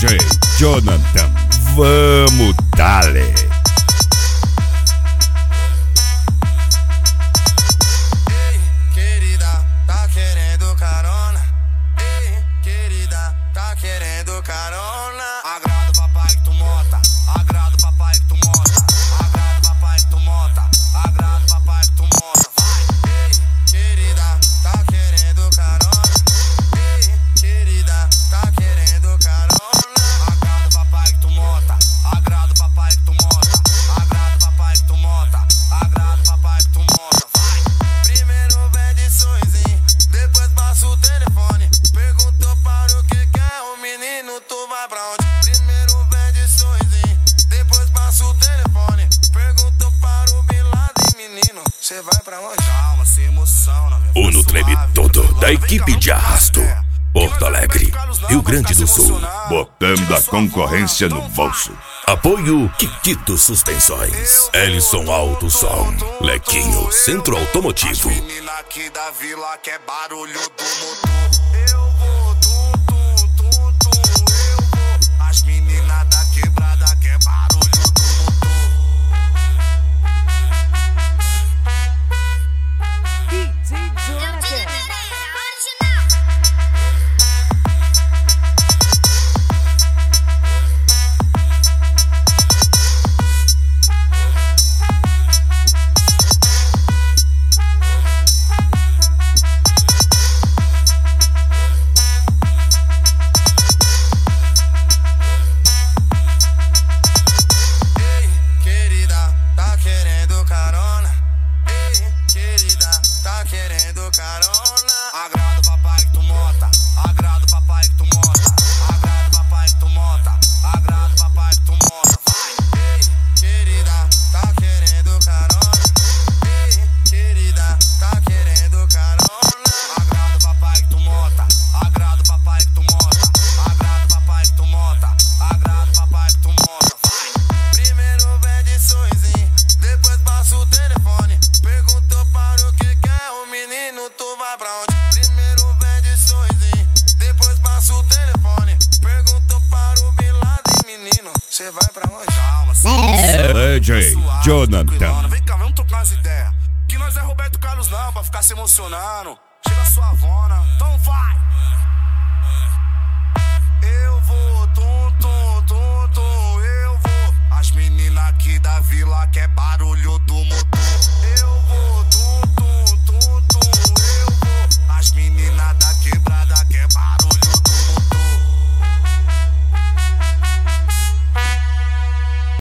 DJ Jonathan, vamos dale. Querendo carona, agrada o papai que tu monta, agrada o papai que tu monta, agrada o papai que tu monta, agrada o papai que tu monta. Vai, ei, querida, tá querendo carona, ei, querida, tá querendo carona, agrada o papai que tu monta, agrada o papai que tu monta, agrada o papai que tu monta, agrada o papai que tu monta. Vai, primeiro vende sonzinho, depois passa o telefone, perguntou para o que quer o menino, tu vai pra onde? Primeiro vende sonzinho, depois passa o telefone, perguntou para o Bin Laden, menino, cê vai pra onde? Calma, sem emoção, não vem. O no treme todo da equipe de arrasto. Porto Alegre, Rio Grande do Sul, botando a concorrência no bolso. Apoio Kikito Suspensões, Ellison Alto Som, Lequinho Centro Automotivo. As menina aqui da vila quer barulho do motor. Eu vou tum tum tum tum, eu vou. As menina da quebrada quer barulho do motor. DJ Jonathan. Querendo carona, agrada o papai que tu monta, agrada o papai que tu monta, agrada o papai que tu monta, agrada o papai que tu monta. Vai, ei, querida, tá querendo carona, ei, querida, tá querendo carona, agrada o papai que tu monta, agrada o papai que tu monta, agrada o papai que tu monta, agrada o papai que tu monta. Vai, primeiro vende sonzinho, depois passa o telefone, perguntou para o que quer o menino, tu vai pra onde? Primeiro vende sonzinho, depois passa o telefone, perguntou para o Bin Laden, menino, cê vai pra onde? Calma, DJ Jonathan. Vem cá, vamos trocar umas ideias. Que nós é Roberto Carlos não, pra ficar se emocionando. Chega suavona, então vai!